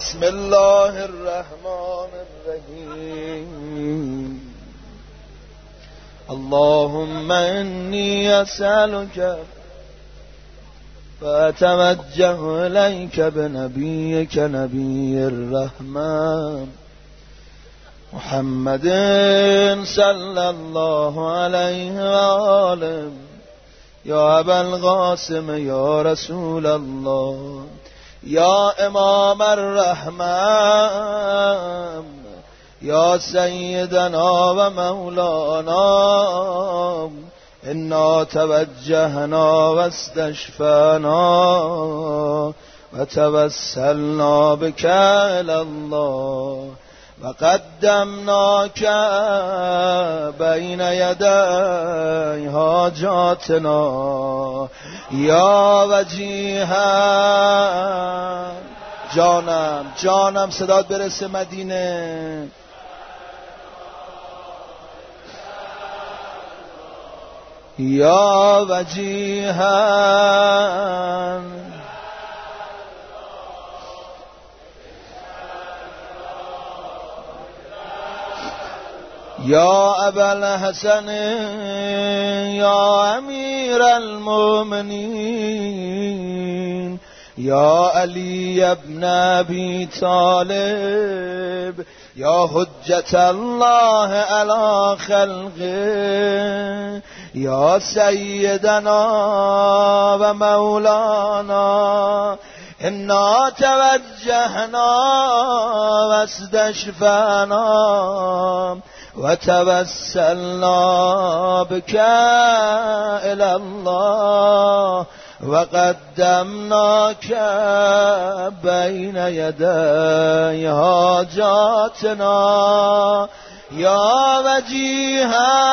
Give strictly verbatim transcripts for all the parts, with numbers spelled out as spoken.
بسم الله الرحمن الرحیم. اللهم انی اسألک فأتوجه إليك بنبيك نبي الرحمة محمد صلى الله عليه وآله يا أبا القاسم يا رسول الله يا إمام الرحمة يا سيدنا ومولانا إنا توجهنا واستشفانا وتوسلنا بك إلى الله وقدمناك بين يدي حاجاتنا يا وجيها. جانم جانم صدات برسه مدینه. یا وجیها یا ابا الحسن یا امیر المؤمنین یا علی ابن ابی طالب یا حجت الله علی خلقه یا سیدنا و مولانا انا توجهنا واستشفعنا و توسلنا بك الى الله و قدمناك بین یدی حاجاتنا یا وجیها.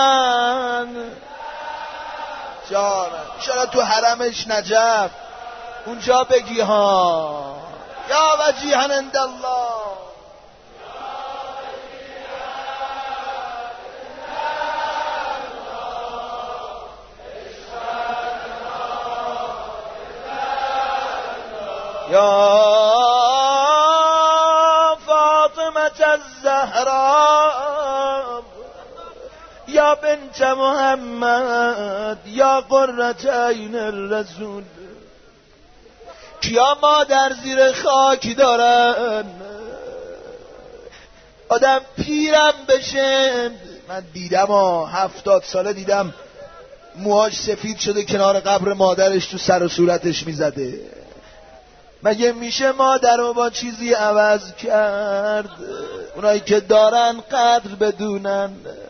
جانم چرا تو حرمش نجف اونجا بگی ها یا وجیها عند الله. یا فاطمة الزهراء یا بنت محمد یا قرة عین الرسول. کیا مادر زیر خاک دارن آدم پیرم بشه؟ من دیدم ها هفتاد ساله دیدم موهاش سفید شده کنار قبر مادرش تو سر و صورتش میزده. مگه میشه مادر رو با چیزی عوض کرد؟ اونایی که دارن قدر بدونن.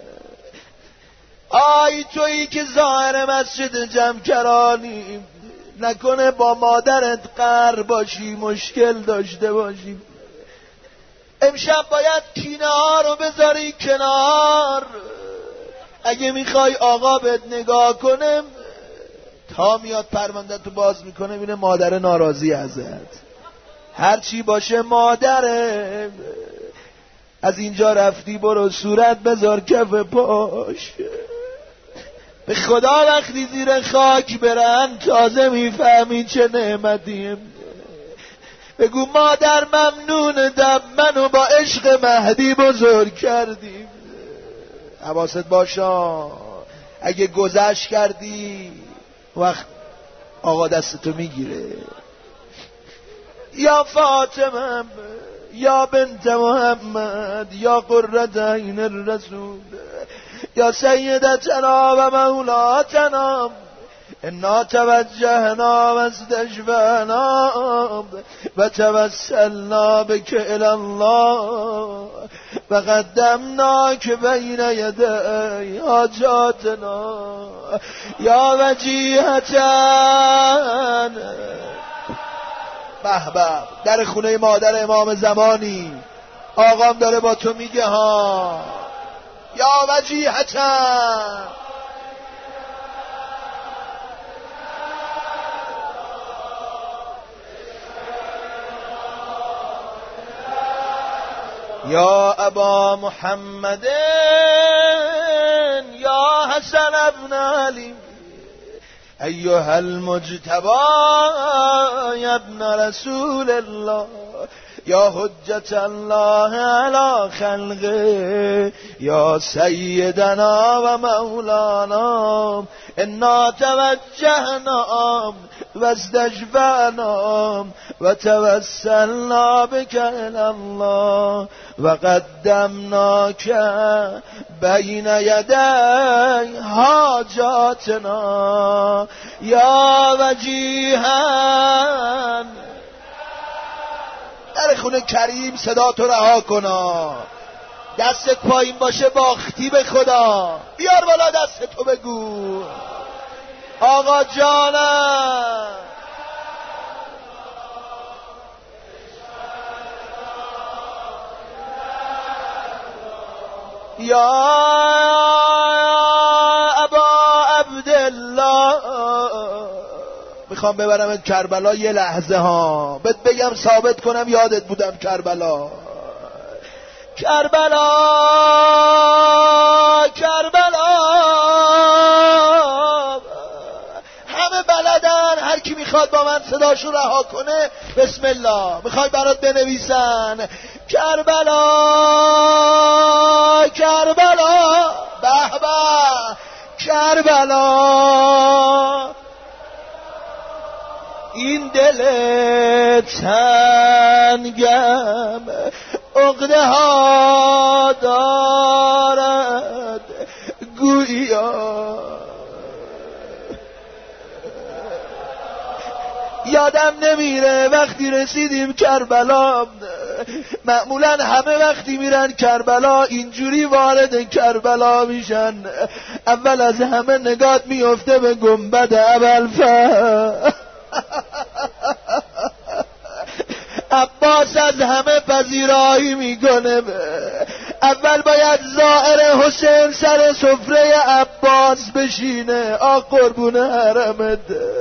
آی تویی که ظاهر مسجد جمکرانی نکنه با مادرت قهر باشی مشکل داشته باشی. امشب باید کینه ها رو بذاری کنار. اگه میخوای آقا بهت نگاه کنه تا میاد پرونده تو باز میکنه میره مادر ناراضی ازت. هرچی باشه مادره. از اینجا رفتی برو صورت بذار کف پاش. به خدا وقتی زیر خاک برن تازه میفهمی چه نعمتیه. بگو مادر ممنونتم منو با عشق مهدی بزرگ کردی. حواست باشا اگه گذشت کردی وقت آقا دستتو میگیره. یا فاطمه یا بنت محمد یا قرة عین الرسول یا سیدتنا و مولاتنا انا توجهنا واستشفعنا و توسلنا بك الى الله و قدمناک بین یدی حاجاتنا یا وجیهتن. به به در خونه مادر امام زمانی آقام داره با تو میگه ها یا وجیهتن. یا ابا محمد یا حسن ابن علی ایها المجتبى یا ابن رسول الله یا حجت الله علی خلقه یا سیدنا و مولانا انا توجهنا و استشفعنا و توسلنا بک الی الله و قدمناک بین یدی حاجاتنا یا وجیها. در خونه کریم صدا تو رها کنا، دستت پایین باشه باختی به خدا. بیار بالا دست تو بگو آقا جانم یا ابا عبدالله. میخوام ببرمت کربلا یه لحظه ها، بهت بگم ثابت کنم یادت بودم کربلا. کربلا کربلا همه بلدن، هر کی میخواد با من صداشو رها کنه بسم الله. میخوای برات بنویسن کربلا کربلا به به کربلا. این دل تنگم عقده ها دارد گویا. یادم نمیره وقتی رسیدیم کربلا، معمولا همه وقتی میرن کربلا اینجوری وارد کربلا میشن. اول از همه نگات میفته به گنبد ابوالفضل. عباس از همه پذیرایی میکنه. اول باید زائر حسین سر سفره عباس بشینه. آ قربون حرمت.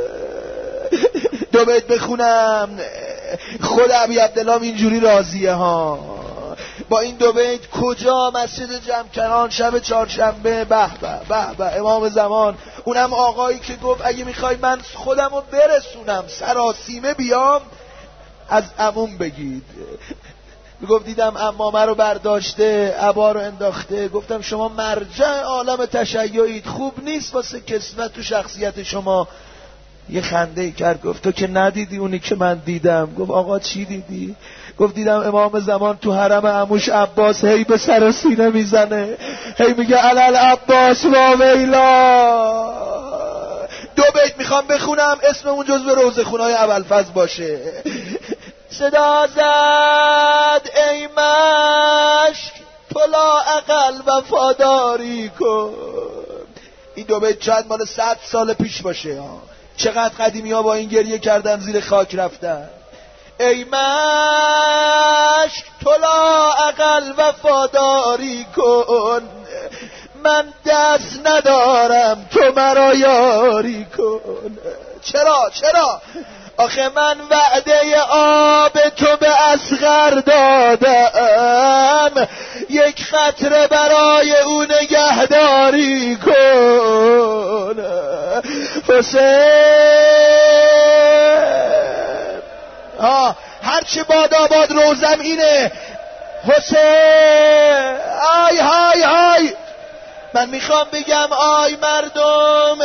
دو بیت بخونم، خود ابی عبدالله اینجوری راضیه ها با این دو بیت. کجا؟ مسجد جمکران شب چهارشنبه. به به به به امام زمان، اونم آقایی که گفت اگه میخوای من خودم رو برسونم سراسیمه بیام از عموم بگید. گفت دیدم عمامه رو برداشته عبا رو انداخته، گفتم شما مرجع عالم تشیعید، خوب نیست واسه کسوت تو شخصیت شما. یه خنده ای کرد گفت تو که ندیدی اونی که من دیدم. گفت آقا چی دیدی؟ گفت دیدم امام زمان تو حرم عموش عباس هی به سر و سینه میزنه، هی میگه علل عباس و ویلا. دو بیت میخوام بخونم، اسم اون جزو روزه خونای ابوالفضل باشه. صدا زد ای مشک تو لا اقل وفاداری کن. این دو بیت شاید مال صد سال پیش باشه ها. چقدر قدیمی ها با این گریه کردن زیر خاک رفتن. ای مشک تو لا اقل وفاداری کن، من دست ندارم تو مرا یاری کن. چرا چرا؟ آخه من وعده آب تو به اصغر دادم، یک قطره برای او نگهداری کن. حسین ها هرچی باد آباد روزم اینه. حسین آی های های من میخوام بگم آی مردم،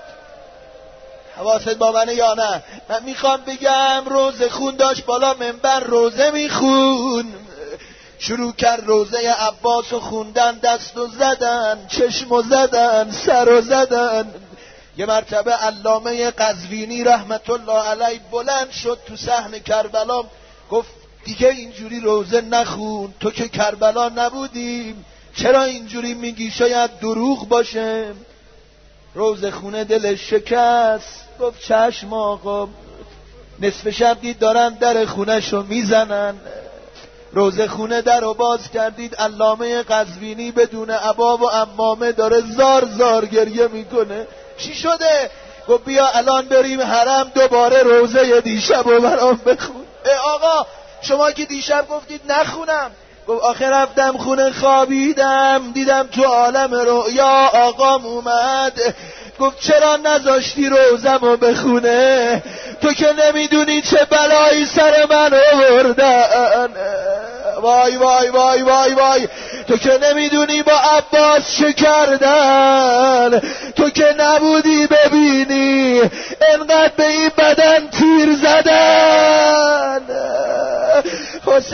حواست با منه یا نه؟ من میخوام بگم روزه خون داشت بالا منبر روزه میخون، شروع کرد روزه عباس و خوندن، دست و زدن، چشم و زدن، سر و زدن. یه مرتبه علامه قزوینی رحمت الله علیه بلند شد تو صحن کربلا، گفت دیگه اینجوری روزه نخون، تو که کربلا نبودیم، چرا اینجوری میگی؟ شاید دروغ باشه. روزه خونه دلش شکست، گفت چشم آقا. نصف شب دید دارن در خونه شو میزنن، روزه خونه در رو باز کردید، علامه قزوینی بدون عبا و عمامه داره زار زار گریه میکنه. چی شده؟ گفت بیا الان بریم حرم دوباره روزه دیشب رو برام بخون. ای آقا شما که دیشب گفتید نخونم. گفت آخه رفتم خونه خوابیدم، دیدم تو عالم رؤیا آقام اومد، گفت چرا نذاشتی روزمو بخونه؟ تو که نمیدونی چه بلایی سر من آوردن. وای وای وای وای وای، تو که نمیدونی با عباس چه کردن، تو که نبودی ببینی انقدر به این بدن تیر زدن. حسین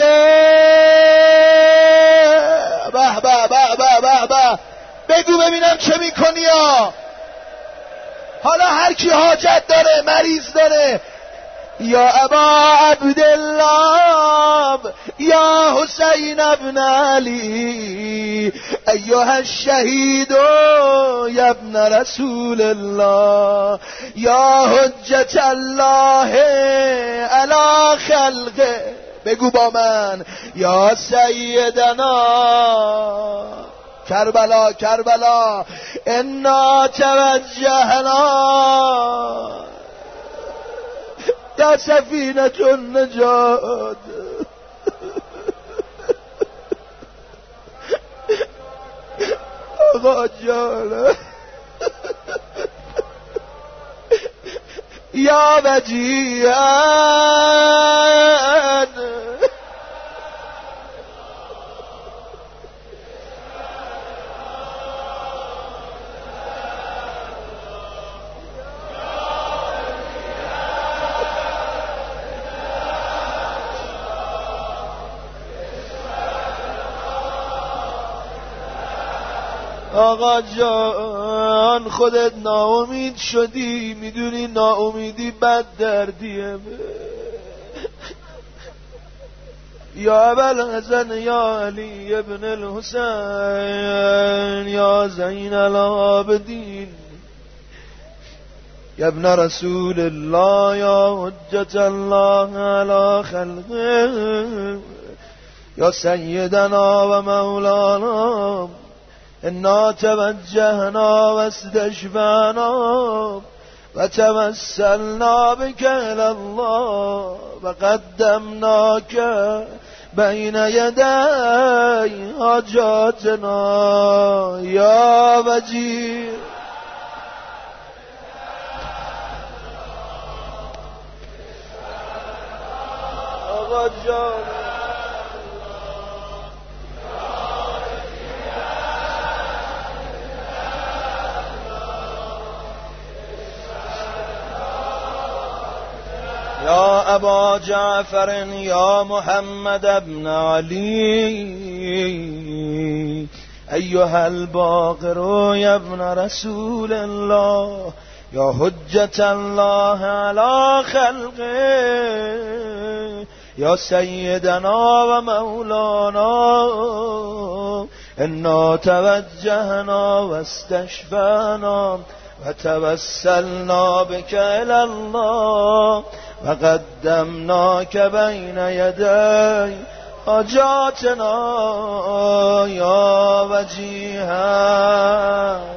به به به به به به، بگو ببینم چه میکنی ها. حالا هر کی حاجت داره، مریض داره، یا ابا عبدالله یا حسین ابن علی ایها الشهید یا ابن رسول الله یا حجت الله علی خلقه. بگو با من یا سیدنا کربلا کربلا انا توجهنا یا سفینة النجات. آقا جان یا وجیهان آقا جان خودت ناامید شدی، میدونی ناامیدی بد دردیه. یا ابوالحسن یا علی ابن الحسین یا زین العابدین یا ابن رسول الله یا حجت الله علی خلقه یا سیدنا و مولانا انا توجهنا و استشفعنا و توسلنا بك الى الله و قدمناك بین یدی حاجاتنا یا وجیه. آقا جان یا ابا جعفر یا محمد ابن علی ایها الباقر یا ابن رسول الله یا حجت الله علی خلقه یا سیدنا و مولانا انا توجهنا و استشفعنا و توسلنا بك الى الله و قدمناک بین یدی حاجاتنا یا وجیها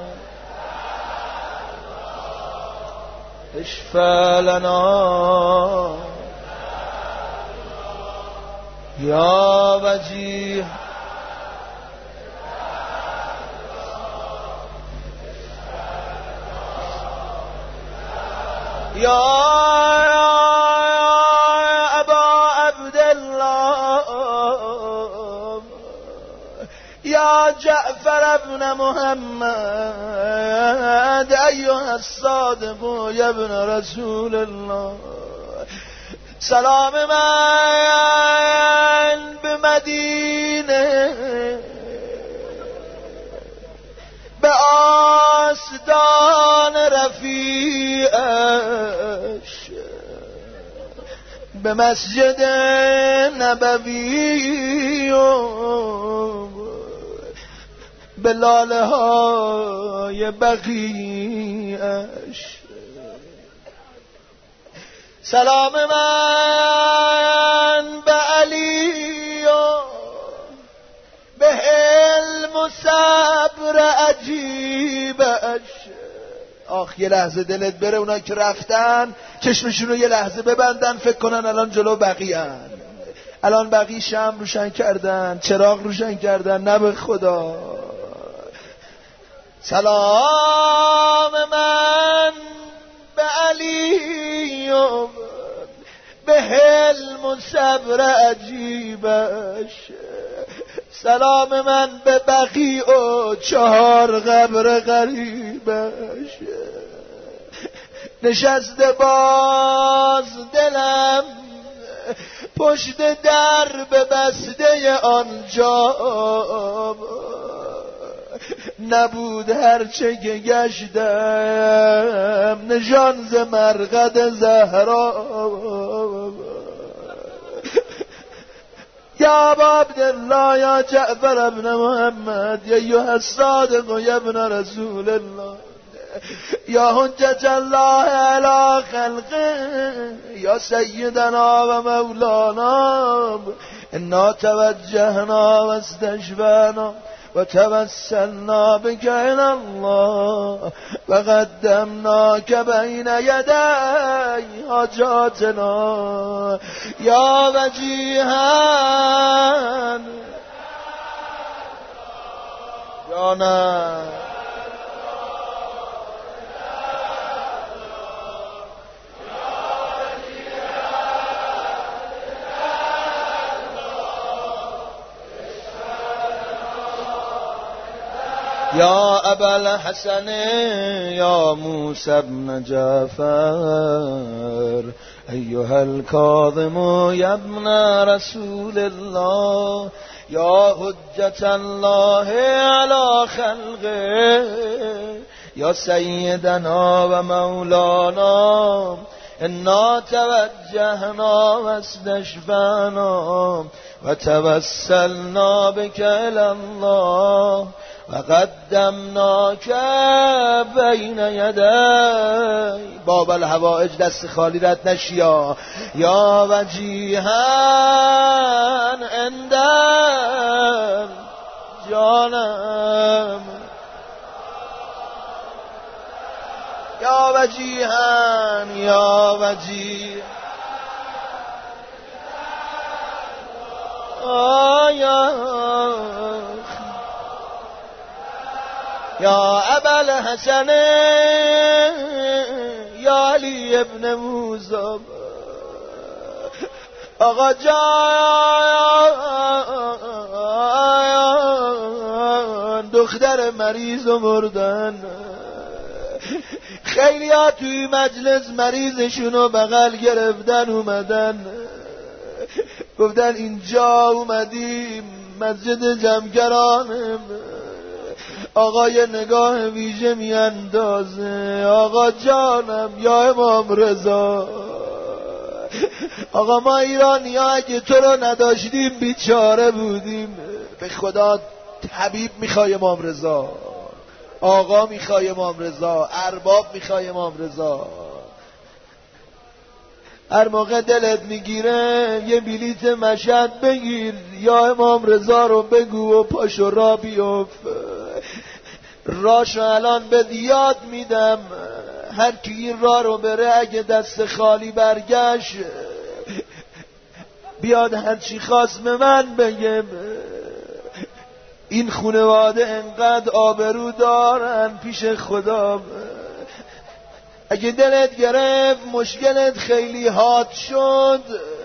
اشفع لنا یا وجیه. یا ابا عبدالله یا جعفر ابن محمد ایها الصادق یا ابن رسول الله سلام من به مدینه به آستان رفیعش به مسجد نبوی و به لاله های بقیعش سلام من به علی و به علم و صبر عجیبش. آخ یه لحظه دلت بره اونایی که رفتن چشمشون رو یه لحظه ببندن، فکر کنن الان جلو بقیه‌ان، الان بقیه شمع روشن کردن، چراغ روشن کردن. نه به خدا سلام من به علی و به حلم و صبر عجیبش، سلام من به بقیع و چهار قبر غریبش. نشسته باز دلم پشت در به بسته آنجا، نبود هرچه که گشتم نشان ز مرقد زهرا. یا ابا عبدالله یا جعفر ابن محمد یا ایها الصادق یا ابن رسول الله یا حجت الله علی خلقه یا سیدنا و مولانا، انا توجهنا و استشفانا و توسلنا بك الى الله و قدمناک بین یدی حاجاتنا یا وجیها یا نه یا ابا الحسن یا موسی بن جعفر ایها الکاظم یا ابن رسول الله یا حجت الله علی خلقه یا سیدنا و مولانا، انا توجهنا و استشفانا و توسلنا بك الى الله و قدمناک بین یدی. باب الحوائج دست خالی رد نشیا. یا وجیها اندر جانم یا وجیها یا وجیها آیا یا ابا الحسن یا علی ابن موسی آقا جان دختر مریض و مردن. خیلی ها توی مجلس مریضشونو بغل گرفتن اومدن، گفتن اینجا اومدیم مسجد جمکرانم. آقا یه نگاه ویژه میاندازه، آقا جانم یا امام رضا، آقا ما ایرانی ها اگه تو رو نداشتیم بیچاره بودیم. به خدا طبیب میخوای امام رضا، آقا میخوای امام رضا، ارباب میخوای امام رضا. هر موقع دلت میگیره یه بلیت مشهد بگیر، یا امام رضا رو بگو و پاشو را بیفت. راشو الان به یاد میدم، هر کی این راه رو بره اگه دست خالی برگشت بیاد هرچی خواست به من بگم. این خانواده انقدر آبرو دارن پیش خدا، اگه دلت گرفت مشکلت خیلی حاد شد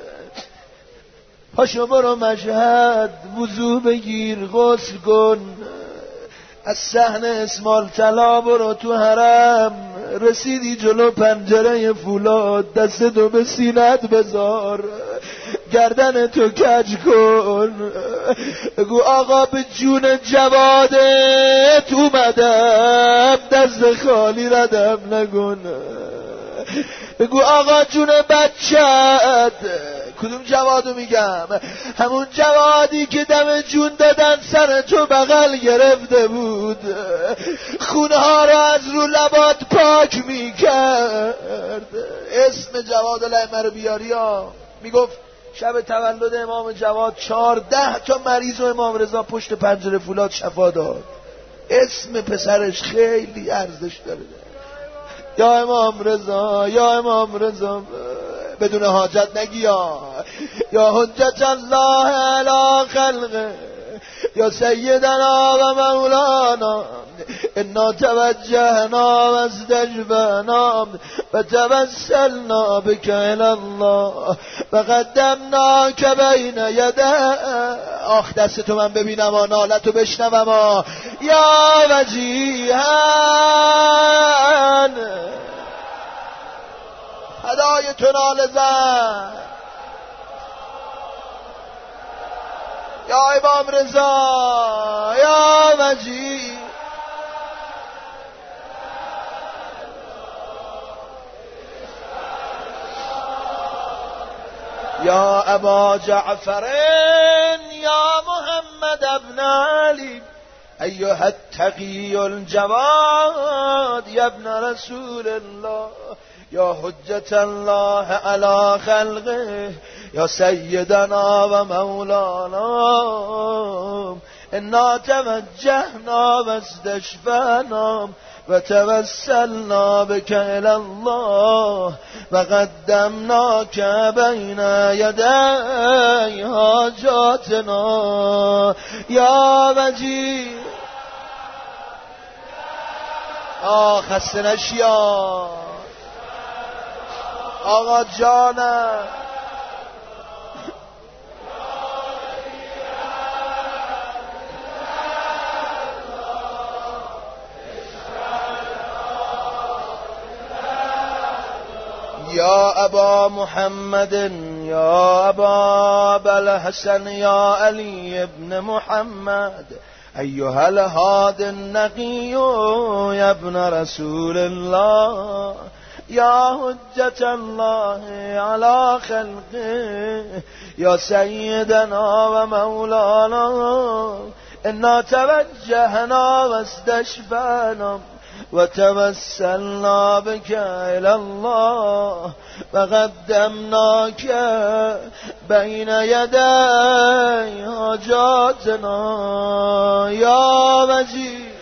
پاشو برو مشهد وضو بگیر غسل کن، از صحن اسمال طلا برو تو حرم، رسیدی جلو پنجره فولاد دستتو به سینت بذار، گردن تو کج کن، بگو آقا به جون جوادت اومدم دست خالی ردم نکن. بگو آقا جون بچت. کدوم جوادو میگم؟ همون جوادی که دم جون دادن سر تو بغل گرفته بود، خونه ها رو از رو لبات پاک میکرد. اسم جواد الائمه رو بیاری ها. میگفت شب تولد امام جواد چهارده تا مریض و امام رضا پشت پنجره فولاد شفا داد. اسم پسرش خیلی ارزش داره. یا امام رضا یا امام رضا، بدون حاجت نگی یا یا حجت الله علی خلقه یا سیدنا و مولانا انا توجهنا و استجبنا و توسلنا بك الى الله و قدمناک بین یده. آخ دستتو من ببینم و نالتو بشنوم و یا وجیهن هدای تو ناله زن یا امام رضا یا وجیه یا ابا جعفر یا محمد ابن علی ایها التقی الجواد یا ابن رسول الله یا حجت الله علی خلقه یا سیدنا و مولانا انا توجهنا و استشفعنا و توسلنا بك الى الله و قدمناک بین یدی حاجاتنا یا وجیه. آه خسته نشیا آقا جانم یا ابا محمد یا ابا الحسن یا علی ابن محمد ایها الهاد النقی یا ابن رسول الله یا حجت الله علی خلقه یا سیدنا و مولانا انا توجهنا و استشفعنا و توسلنا بك الى الله و قدمناک بین یدی حاجاتنا یا وجیه.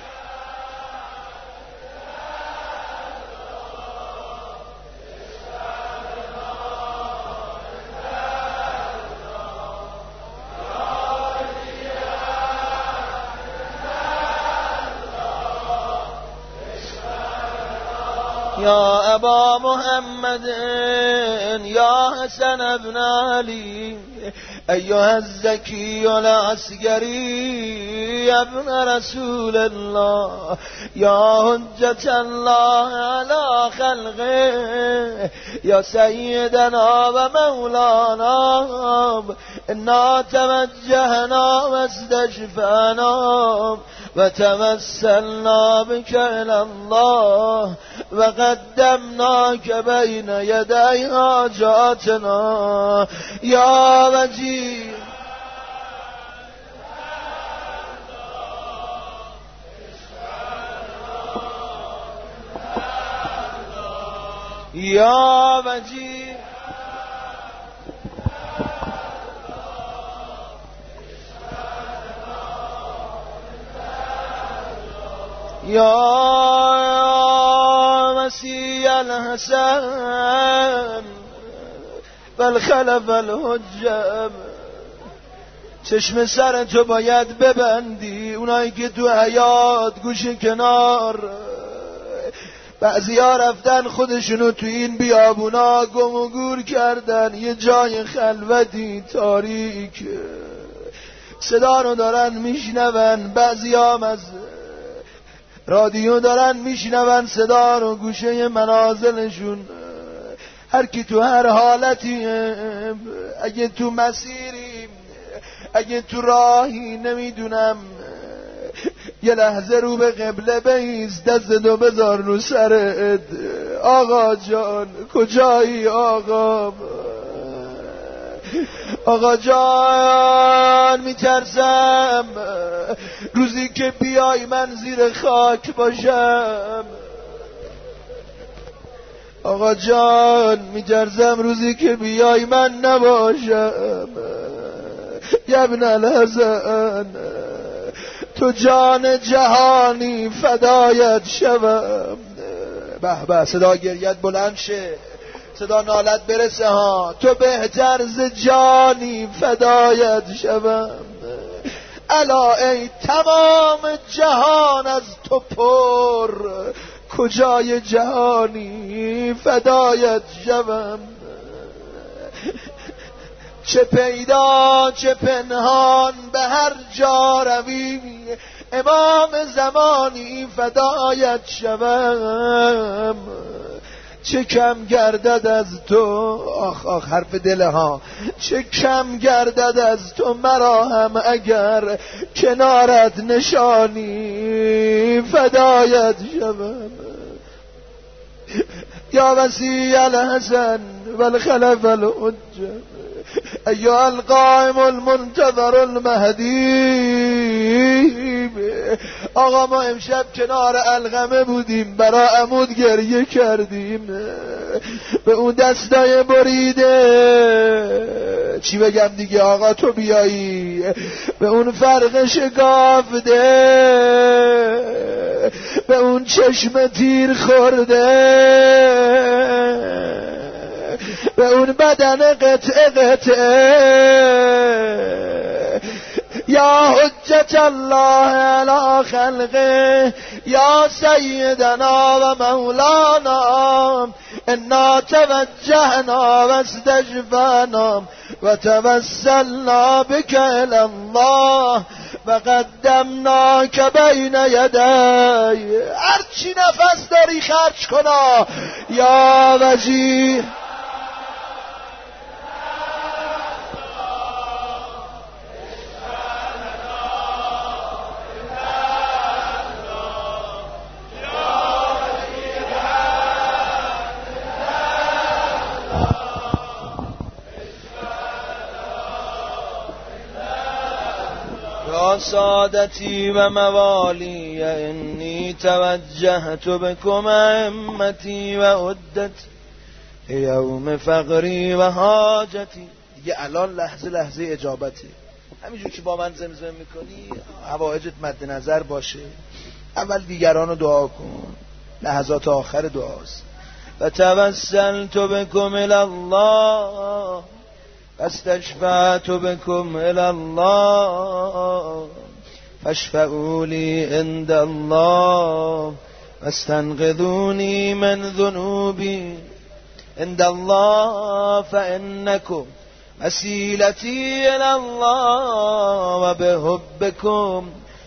یا ابا محمد یا حسن ابن علی ایها الزکی العسکری ابن رسول الله یا حجت الله علی خلقه یا سیدنا و مولانا انا توجهنا و استشفعنا و توسلنا بك الى الله و قدمناک بین یدی حاجاتنا یا وجیه. یا وجیه یا مسیح الحسن والخلف الحجب. چشم سر تو باید ببندی، اونایی که تو حیات گوش کنار، بعضی ها رفتن خودشونو تو این بیابونا گم و گور کردن، یه جای خلوتی تاریک صدا رو دارن میشنون، بعضی هم از رادیو دارن میشنون صدا رو گوشه منازلشون. هر کی تو هر حالتی، اگه تو مسیری، اگه تو راهی، نمیدونم، یه لحظه رو به قبله بیست، دستتو بذار رو سرت. آقا جان کجایی آقا؟ آقا جان میترسم روزی که بیای من زیر خاک باشم. آقا جان میترسم روزی که بیای من نباشم. ابن الحسن تو جان جهانی فدایت شوم. به به صدا گریت بلند شه، صدا نالت برسه ها. تو بهتر ز جانی فدایت شوم. الا ای تمام جهان از تو پر، کجای جهانی فدایت شوم. چه پیدا چه پنهان به هر جا روی، امام زمانی فدایت شوم. چه کم گردد از تو، آخ آخ حرف دل ها، چه کم گردد از تو مرا هم اگر کنارت نشانی فدایت شوم. یا وسیع الحسن والخلف الحجه ایها القائم المنتظر المهدی. آقا ما امشب کنار القمه بودیم، برا عمود گریه کردیم، به اون دستای بریده چی بگم دیگه، آقا تو بیایی، به اون فرق شکافته، به اون چشم تیر خورده، به اون بدن قطعه قطعه، یا حجت الله علی خلقه یا سیدنا و مولانا، انا توجهنا و استشفانا و توسلنا بک الی الله و قدمناک بین یدی. هرچی نفس داری خرج کنا یا وجیه. سادتی و موالی انی توجهت بکم امتی و عدت یوم فقری و حاجتی. دیگه الان لحظه لحظه اجابتی، همینجور که با من زمزمه میکنی حوائجت مد نظر باشه، اول دیگران رو دعا کن، لحظات آخر دعاست. و توسلت بکم الی الله استشفعت بكم إلى الله فاشفعوا لي عند الله واستنقذوني من ذنوبي عند الله فإنكم وسيلتي إلى الله وبحبكم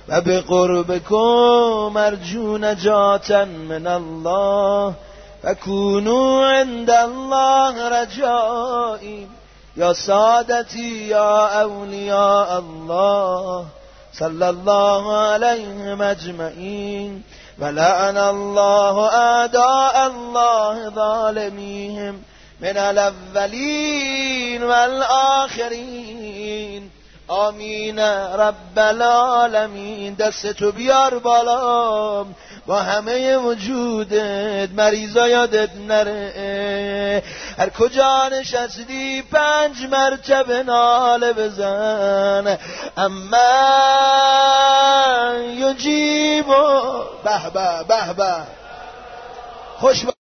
وبقربكم أرجو نجاة من الله فكونوا عند الله رجائي. یا سادتی یا اولیاء الله صلی الله علیهم اجمعین و لعن الله اعداء الله ظالمیهم من الاولین والآخرین. آمین رب العالمین. دستتو بیار بالا با همه وجودت، مریضا یادت نره، هر کجا نشستی پنج مرتبه ناله بزن. اما یجیب به به به به خوش